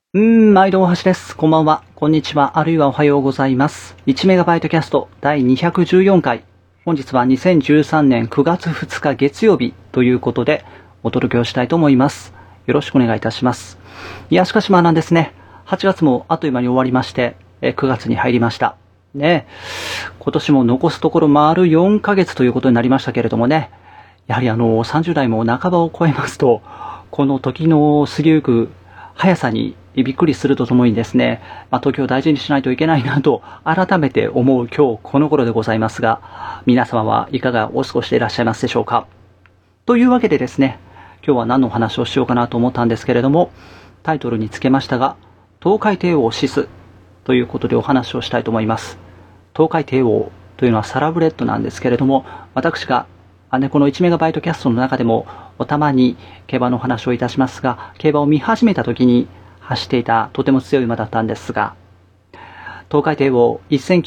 毎度大橋です。こんばんは、こんにちは、あるいはおはようございます。1メガバイトキャスト第214回。本日は2013年9月2日月曜日ということでお届けをしたいと思います。よろしくお願いいたします。いや、しかしなんですね。8月もあっという間に終わりまして、9月に入りました。ね、今年も残すところ丸4ヶ月ということになりましたけれどもね。やはり30代も半ばを超えますと、この時の過ぎゆく速さにびっくりするとともにですね、時を大事にしないといけないなと改めて思う今日この頃でございますが、皆様はいかがお過ごしでいらっしゃいますでしょうか。というわけでですね、今日は何のお話をしようかなと思ったんですけれども、タイトルにつけましたが、東海帝王シスということでお話をしたいと思います。東海帝王というのはサラブレッドなんですけれども、私がこの1メガバイトキャストの中でもおたまに競馬の話をいたしますが、競馬を見始めた時に走っていたとても強い馬だったんですが、東海帝王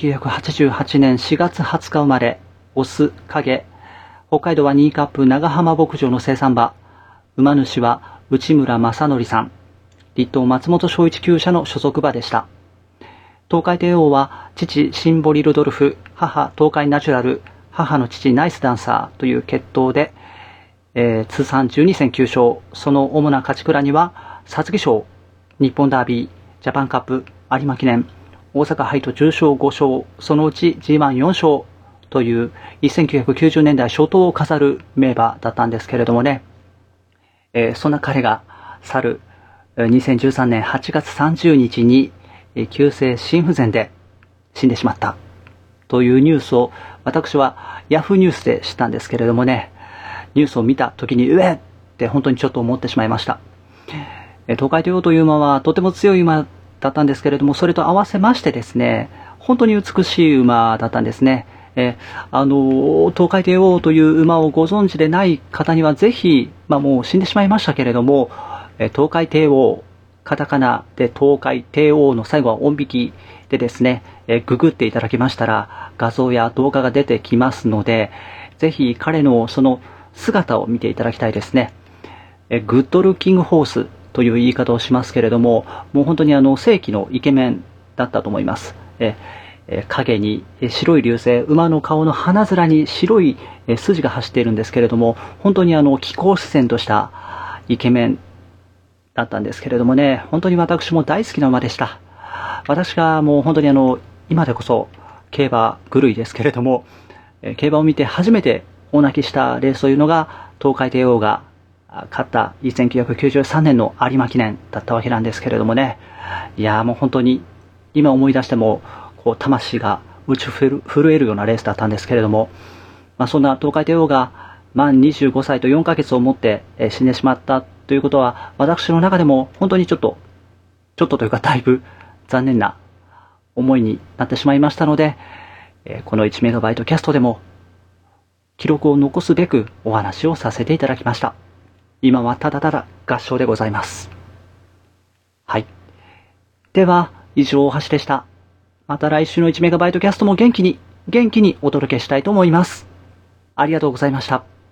1988年4月20日生まれ、オス影、北海道は2位カップ長浜牧場の生産馬、馬主は内村正則さん、立東松本正一厩舎の所属馬でした。東海帝王は父シンボリルドルフ、母東海ナチュラル、母の父ナイスダンサーという血統で、通算12戦9勝、その主な勝ち鞍には皐月賞、日本ダービー、ジャパンカップ、有馬記念、大阪杯と重賞5勝、そのうち G14 勝という1990年代初頭を飾る名馬だったんですけれどもね、そんな彼が去る2013年8月30日に急性心不全で死んでしまったというニュースを私はヤフーニュースで知ったんですけれどもね、ニュースを見た時にうえって本当にちょっと思ってしまいました。東海帝王という馬はとても強い馬だったんですけれども、それと合わせましてですね、本当に美しい馬だったんですね。東海帝王という馬をご存知でない方にはぜひ、もう死んでしまいましたけれども、東海帝王、カタカナで東海帝王の最後は音引きでですね、ググっていただきましたら画像や動画が出てきますので、ぜひ彼のその姿を見ていただきたいですね。グッドルッキングホースという言い方をしますけれども、もう本当に正規のイケメンだったと思います。影に白い流星、馬の顔の鼻面に白い筋が走っているんですけれども、本当に気候自然としたイケメンだったんですけれどもね、本当に私も大好きな馬でした。私がもう本当に今でこそ競馬狂いですけれども、競馬を見て初めて大泣きしたレースというのが東海帝王が勝った1993年の有馬記念だったわけなんですけれどもね、いやもう本当に今思い出しても魂が打ち震えるようなレースだったんですけれども、そんな東海帝王が満25歳と4ヶ月をもって死んでしまったということは、私の中でも本当にちょっとというかだいぶ残念な思いになってしまいましたので、この1メガバイトキャストでも記録を残すべくお話をさせていただきました。今はただただ合唱でございます。はい。では、以上大橋でした。また来週の1メガバイトキャストも元気にお届けしたいと思います。ありがとうございました。